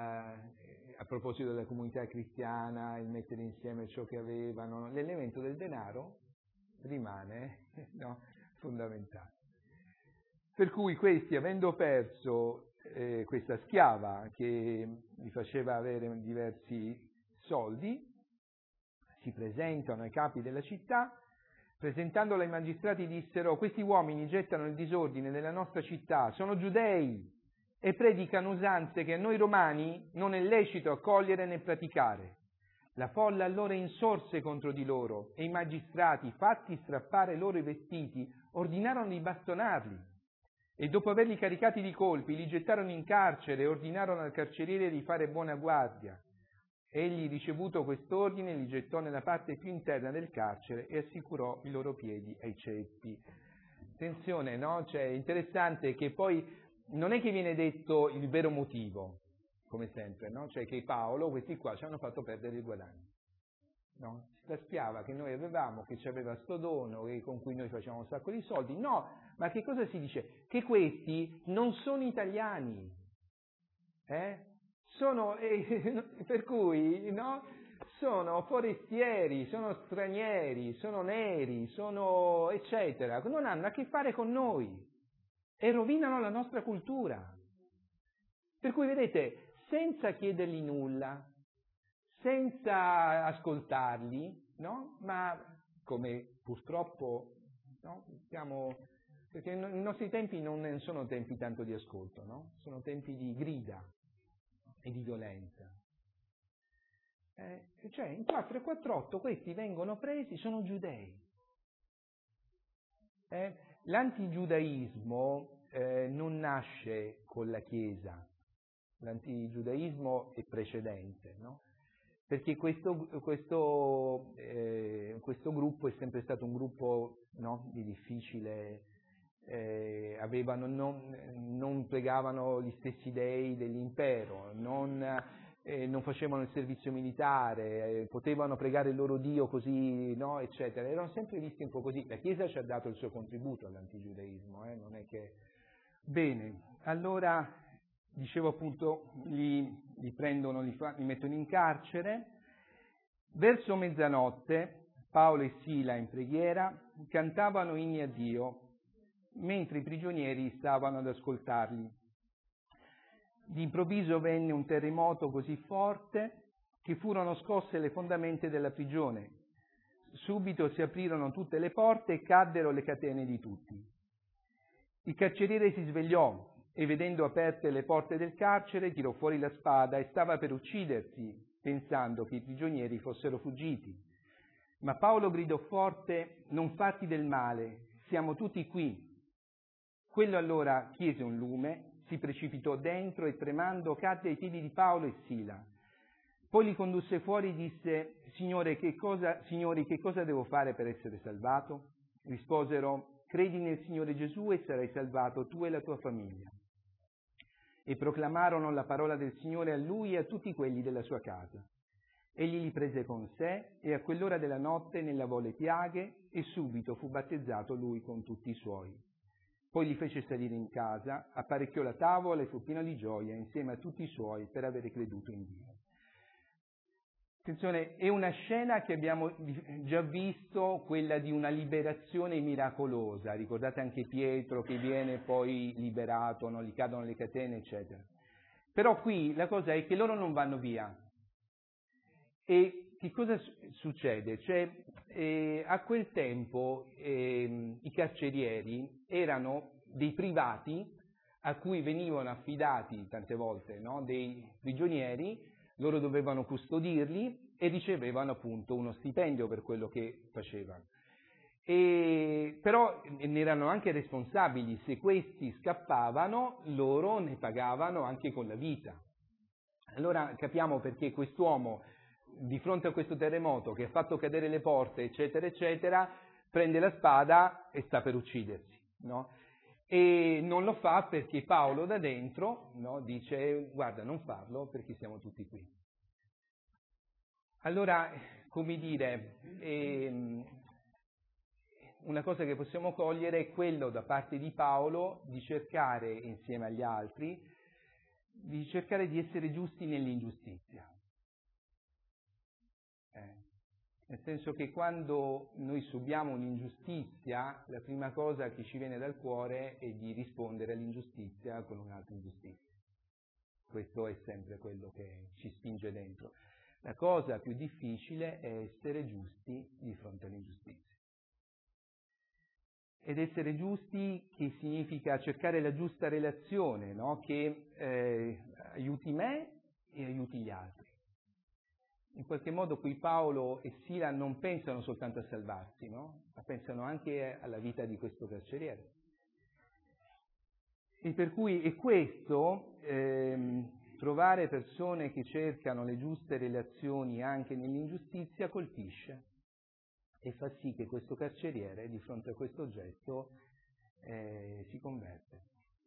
a proposito della comunità cristiana, il mettere insieme ciò che avevano, l'elemento del denaro rimane no, fondamentale. Per cui questi, avendo perso eh, questa schiava che gli faceva avere diversi soldi, si presentano ai capi della città. Presentandola ai magistrati dissero: questi uomini gettano il disordine nella nostra città, sono giudei e predicano usanze che a noi romani non è lecito accogliere né praticare. La folla allora insorse contro di loro e i magistrati, fatti strappare loro i vestiti, ordinarono di bastonarli e dopo averli caricati di colpi li gettarono in carcere e ordinarono al carceriere di fare buona guardia. Egli, ricevuto quest'ordine, li gettò nella parte più interna del carcere e assicurò i loro piedi ai ceppi. Attenzione, no? Cioè, è interessante che poi non è che viene detto il vero motivo, come sempre, no? Cioè che Paolo, questi qua, ci hanno fatto perdere il guadagno. No? La schiava che noi avevamo, che ci aveva sto dono e con cui noi facevamo un sacco di soldi, no, ma che cosa si dice? Che questi non sono italiani, eh? Sono, eh, per cui, no? Sono forestieri, sono stranieri, sono neri, sono eccetera, non hanno a che fare con noi e rovinano la nostra cultura. Per cui, vedete, senza chiedergli nulla, senza ascoltarli, no? Ma come purtroppo, no? Siamo, perché i nostri tempi non sono tempi tanto di ascolto, no? Sono tempi di grida e di violenza. Eh, cioè in quattro e quarantotto questi vengono presi, sono giudei. Eh, l'antigiudaismo eh, non nasce con la Chiesa, l'antigiudaismo è precedente, no? Perché questo, questo, eh, questo gruppo è sempre stato un gruppo, no, di difficile... Eh, avevano, non, non pregavano gli stessi dei dell'impero, non, eh, non facevano il servizio militare, eh, potevano pregare il loro Dio così, no, eccetera. Erano sempre visti un po' così. La Chiesa ci ha dato il suo contributo all'antigiudaismo, eh, non è che... Bene, allora, dicevo appunto, li, li prendono, li, fa, li mettono in carcere. Verso mezzanotte, Paolo e Sila in preghiera cantavano inni a Dio, mentre i prigionieri stavano ad ascoltarli. D'improvviso venne un terremoto così forte che furono scosse le fondamenta della prigione. Subito si aprirono tutte le porte e caddero le catene di tutti. Il carceriere si svegliò e vedendo aperte le porte del carcere tirò fuori la spada e stava per uccidersi, pensando che i prigionieri fossero fuggiti. Ma Paolo gridò forte: non fatti del male, siamo tutti qui. Quello allora chiese un lume, si precipitò dentro e tremando cadde ai piedi di Paolo e Sila. Poi li condusse fuori e disse: Signore, che cosa, signori, che cosa devo fare per essere salvato? Risposero: credi nel Signore Gesù e sarai salvato tu e la tua famiglia. E proclamarono la parola del Signore a lui e a tutti quelli della sua casa. Egli li prese con sé e a quell'ora della notte ne lavò le piaghe e subito fu battezzato lui con tutti i suoi. Poi li fece salire in casa, apparecchiò la tavola e fu pieno di gioia insieme a tutti i suoi per avere creduto in Dio. Attenzione, è una scena che abbiamo già visto, quella di una liberazione miracolosa. Ricordate anche Pietro che viene poi liberato, no? Gli cadono le catene, eccetera. Però qui la cosa è che loro non vanno via. E che cosa succede? Cioè, eh, a quel tempo eh, i carcerieri erano dei privati a cui venivano affidati tante volte, no? Dei prigionieri. Loro dovevano custodirli e ricevevano appunto uno stipendio per quello che facevano. E, però ne erano anche responsabili, se questi scappavano loro ne pagavano anche con la vita. Allora capiamo perché quest'uomo, di fronte a questo terremoto che ha fatto cadere le porte, eccetera, eccetera, prende la spada e sta per uccidersi, no? E non lo fa perché Paolo da dentro, no, dice: guarda, non farlo perché siamo tutti qui. Allora, come dire, ehm, una cosa che possiamo cogliere è quello da parte di Paolo di cercare, insieme agli altri, di cercare di essere giusti nell'ingiustizia. Eh. Nel senso che quando noi subiamo un'ingiustizia, la prima cosa che ci viene dal cuore è di rispondere all'ingiustizia con un'altra ingiustizia. Questo è sempre quello che ci spinge dentro. La cosa più difficile è essere giusti di fronte all'ingiustizia. Ed essere giusti che significa cercare la giusta relazione, no? Che eh, aiuti me e aiuti gli altri. In qualche modo qui Paolo e Sila non pensano soltanto a salvarsi, no? Ma pensano anche alla vita di questo carceriere. E per cui è questo, ehm, trovare persone che cercano le giuste relazioni anche nell'ingiustizia colpisce e fa sì che questo carceriere di fronte a questo gesto eh, si converte.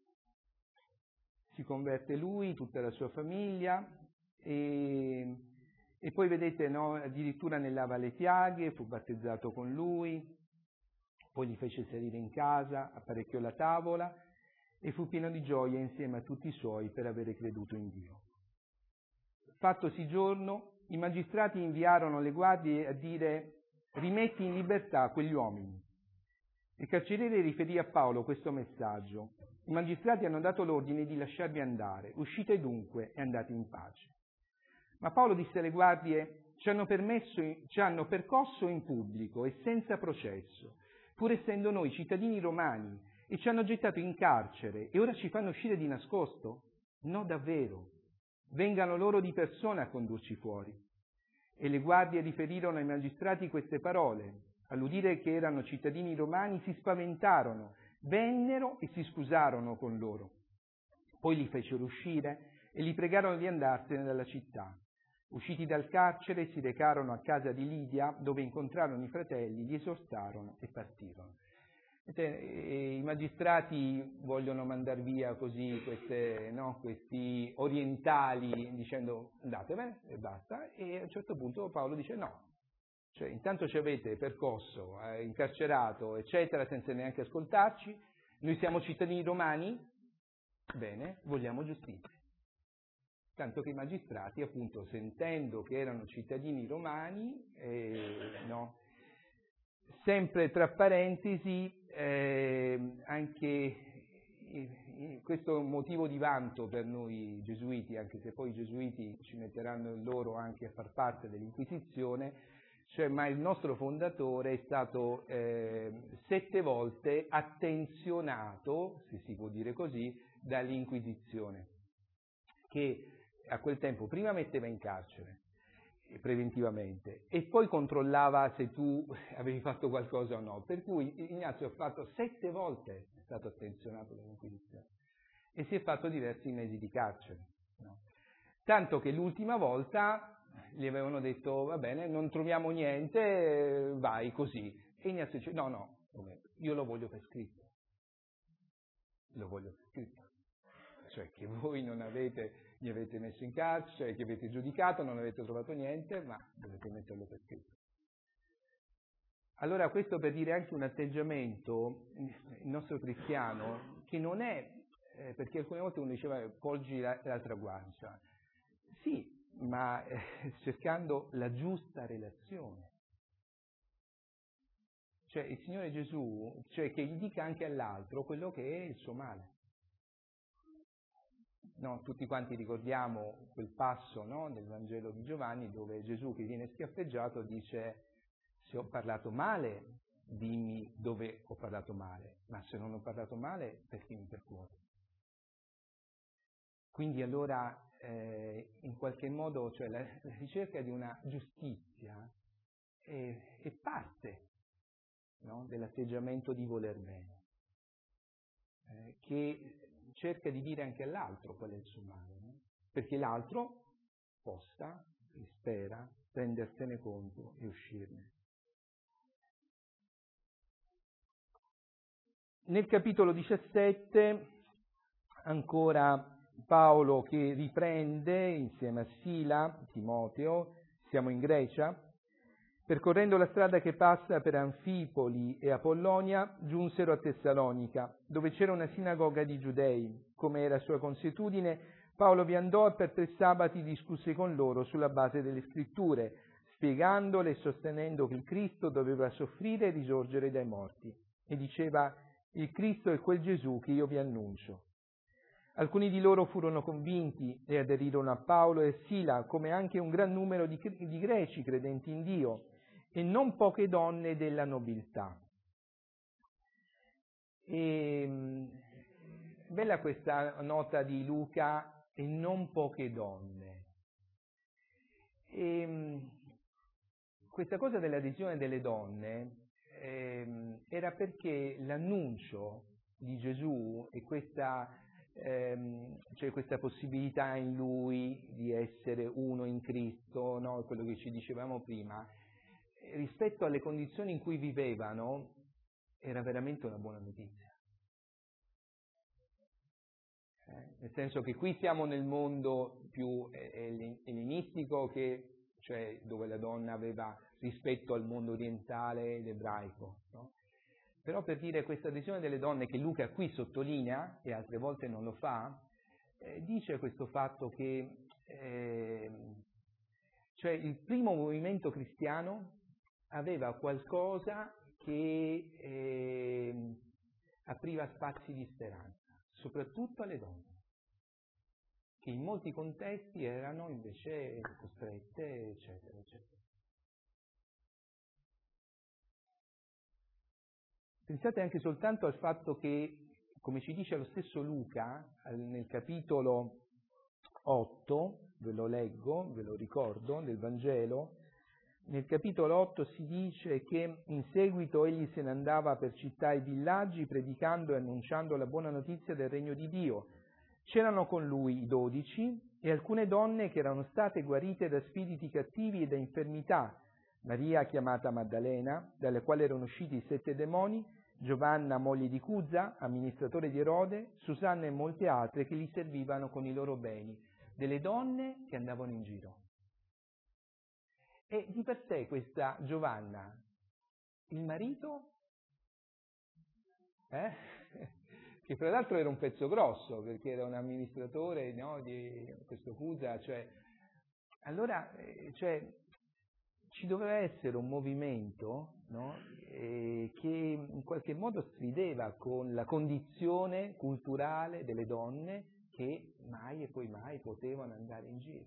Si converte lui, tutta la sua famiglia e... E poi vedete, no, addirittura ne lava le piaghe, fu battezzato con lui, poi li fece salire in casa, apparecchiò la tavola e fu pieno di gioia insieme a tutti i suoi per avere creduto in Dio. Fattosi giorno, i magistrati inviarono le guardie a dire: rimetti in libertà quegli uomini. Il carceriere riferì a Paolo questo messaggio: i magistrati hanno dato l'ordine di lasciarvi andare, uscite dunque e andate in pace. Ma Paolo disse alle guardie: ci hanno, permesso, ci hanno percosso in pubblico e senza processo, pur essendo noi cittadini romani, e ci hanno gettato in carcere e ora ci fanno uscire di nascosto? No, davvero. Vengano loro di persona a condurci fuori. E le guardie riferirono ai magistrati queste parole. All'udire che erano cittadini romani si spaventarono, vennero e si scusarono con loro. Poi li fecero uscire e li pregarono di andarsene dalla città. Usciti dal carcere si recarono a casa di Lidia, dove incontrarono i fratelli, li esortarono e partirono. E i magistrati vogliono mandar via così queste, no, questi orientali dicendo andatevene e basta, e a un certo punto Paolo dice no, cioè intanto ci avete percosso, eh, incarcerato eccetera senza neanche ascoltarci, noi siamo cittadini romani, bene, vogliamo giustizia. Tanto che i magistrati, appunto, sentendo che erano cittadini romani, eh, no, sempre tra parentesi, eh, anche eh, questo è un motivo di vanto per noi gesuiti, anche se poi i gesuiti ci metteranno loro anche a far parte dell'Inquisizione, cioè, ma il nostro fondatore è stato eh, sette volte attenzionato, se si può dire così, dall'Inquisizione, che a quel tempo prima metteva in carcere preventivamente e poi controllava se tu avevi fatto qualcosa o no, per cui Ignazio ha fatto sette volte, è stato attenzionato dall'Inquisizione e si è fatto diversi mesi di carcere, no? Tanto che l'ultima volta gli avevano detto va bene, non troviamo niente, vai così, e Ignazio dice no no, io lo voglio per scritto, lo voglio per scritto, cioè che voi non avete mi avete messo in carcere, che avete giudicato, non avete trovato niente, ma dovete metterlo per scritto. Allora questo per dire anche un atteggiamento, il nostro cristiano, che non è, eh, perché alcune volte uno diceva volgi la, l'altra guancia, sì, ma eh, cercando la giusta relazione. Cioè il Signore Gesù, cioè che gli dica anche all'altro quello che è il suo male. No, tutti quanti ricordiamo quel passo, no, del Vangelo di Giovanni dove Gesù che viene schiaffeggiato dice se ho parlato male dimmi dove ho parlato male, ma se non ho parlato male perché mi percuoti. Quindi allora eh, in qualche modo cioè, la, la ricerca di una giustizia è, è parte, no, dell'atteggiamento di voler bene, eh, che cerca di dire anche all'altro qual è il suo male, no? Perché l'altro possa, si spera, rendersene conto e uscirne. Nel capitolo diciassette ancora Paolo che riprende insieme a Sila, Timoteo, siamo in Grecia, percorrendo la strada che passa per Anfipoli e Apollonia, giunsero a Tessalonica, dove c'era una sinagoga di giudei. Come era sua consuetudine, Paolo vi andò e per tre sabati discusse con loro sulla base delle scritture, spiegandole e sostenendo che il Cristo doveva soffrire e risorgere dai morti. E diceva, il Cristo è quel Gesù che io vi annuncio. Alcuni di loro furono convinti e aderirono a Paolo e Sila, come anche un gran numero di, di greci credenti in Dio, e non poche donne della nobiltà. E, bella questa nota di Luca, e non poche donne. E, questa cosa dell'adesione delle donne eh, era perché l'annuncio di Gesù e questa, ehm, cioè questa possibilità in lui di essere uno in Cristo, no? Quello che ci dicevamo prima, rispetto alle condizioni in cui vivevano, era veramente una buona notizia. Eh, nel senso che qui siamo nel mondo più ellenistico, che, cioè dove la donna aveva rispetto al mondo orientale ed ebraico, no? Però per dire questa adesione delle donne che Luca qui sottolinea, e altre volte non lo fa, eh, dice questo fatto che eh, cioè il primo movimento cristiano aveva qualcosa che eh, apriva spazi di speranza, soprattutto alle donne, che in molti contesti erano invece costrette, eccetera, eccetera. Pensate anche soltanto al fatto che, come ci dice lo stesso Luca, nel capitolo otto, ve lo leggo, ve lo ricordo, del Vangelo, nel capitolo otto si dice che in seguito egli se ne andava per città e villaggi predicando e annunciando la buona notizia del regno di Dio. C'erano con lui i dodici e alcune donne che erano state guarite da spiriti cattivi e da infermità, Maria chiamata Maddalena, dalle quali erano usciti i sette demoni, Giovanna moglie di Cuzza, amministratore di Erode, Susanna e molte altre che gli servivano con i loro beni, delle donne che andavano in giro. E di per sé questa Giovanna, il marito, eh? che fra l'altro era un pezzo grosso, perché era un amministratore, no, di questo Cuzza, cioè, allora, eh, cioè, ci doveva essere un movimento, no, eh, che in qualche modo strideva con la condizione culturale delle donne che mai e poi mai potevano andare in giro.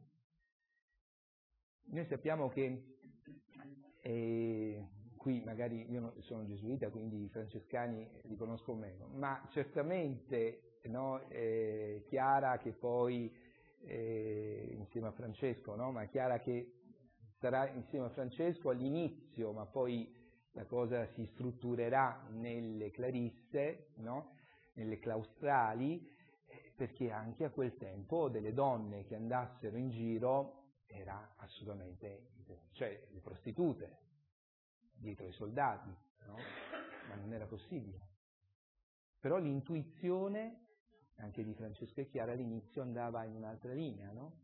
Noi sappiamo che eh, qui magari io sono gesuita, quindi i francescani li conosco meno, ma certamente no? eh, Chiara che poi eh, insieme a Francesco, no? Ma Chiara che sarà insieme a Francesco all'inizio, ma poi la cosa si strutturerà nelle Clarisse, no? Nelle claustrali, perché anche a quel tempo delle donne che andassero in giro era assolutamente, cioè le prostitute dietro i soldati, no? Ma non era possibile. Però l'intuizione anche di Francesco e Chiara all'inizio andava in un'altra linea, no?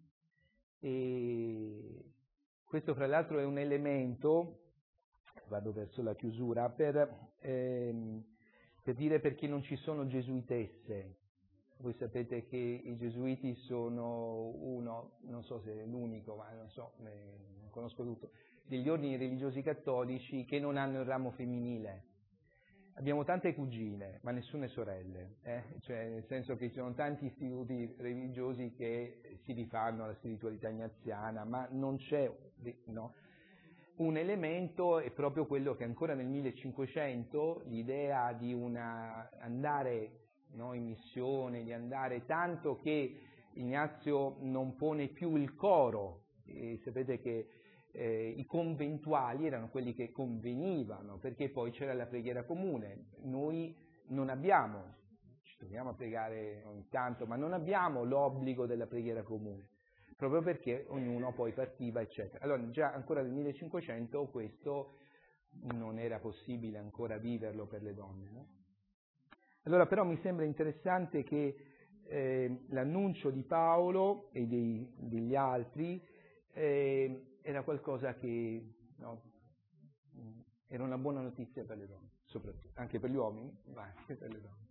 E questo fra l'altro è un elemento, vado verso la chiusura, per, ehm, per dire perché non ci sono gesuitesse. Voi sapete che i gesuiti sono uno, non so se è l'unico, ma non so, non conosco tutto, degli ordini religiosi cattolici che non hanno il ramo femminile. Abbiamo tante cugine, ma nessune sorelle, eh? Cioè, nel senso che ci sono tanti istituti religiosi che si rifanno alla spiritualità ignaziana, ma non c'è, no? Un elemento è proprio quello che ancora nel millecinquecento l'idea di una, andare, no, in missione, di andare, tanto che Ignazio non pone più il coro, e sapete che eh, i conventuali erano quelli che convenivano, perché poi c'era la preghiera comune. Noi non abbiamo, ci troviamo a pregare ogni tanto, ma non abbiamo l'obbligo della preghiera comune, proprio perché ognuno poi partiva, eccetera. Allora già ancora nel millecinquecento questo non era possibile ancora viverlo per le donne, no? Allora però mi sembra interessante che eh, l'annuncio di Paolo e dei, degli altri eh, era qualcosa che, no, era una buona notizia per le donne, soprattutto, anche per gli uomini, ma anche per le donne.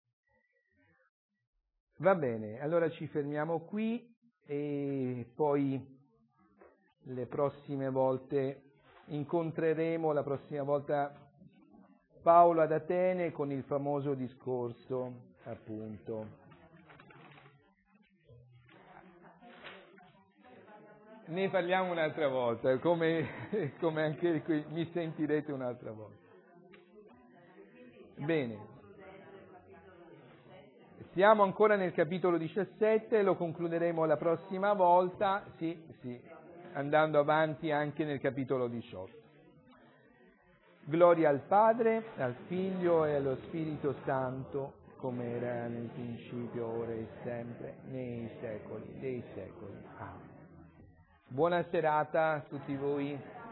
Va bene, allora ci fermiamo qui e poi le prossime volte incontreremo, la prossima volta Paolo ad Atene con il famoso discorso, appunto. Ne parliamo un'altra volta, come, come anche qui mi sentirete un'altra volta. Bene. Siamo ancora nel capitolo diciassette, lo concluderemo la prossima volta, sì, sì, andando avanti anche nel capitolo diciotto. Gloria al Padre, al Figlio e allo Spirito Santo, come era nel principio, ora e sempre, nei secoli dei secoli. Amen. Buona serata a tutti voi.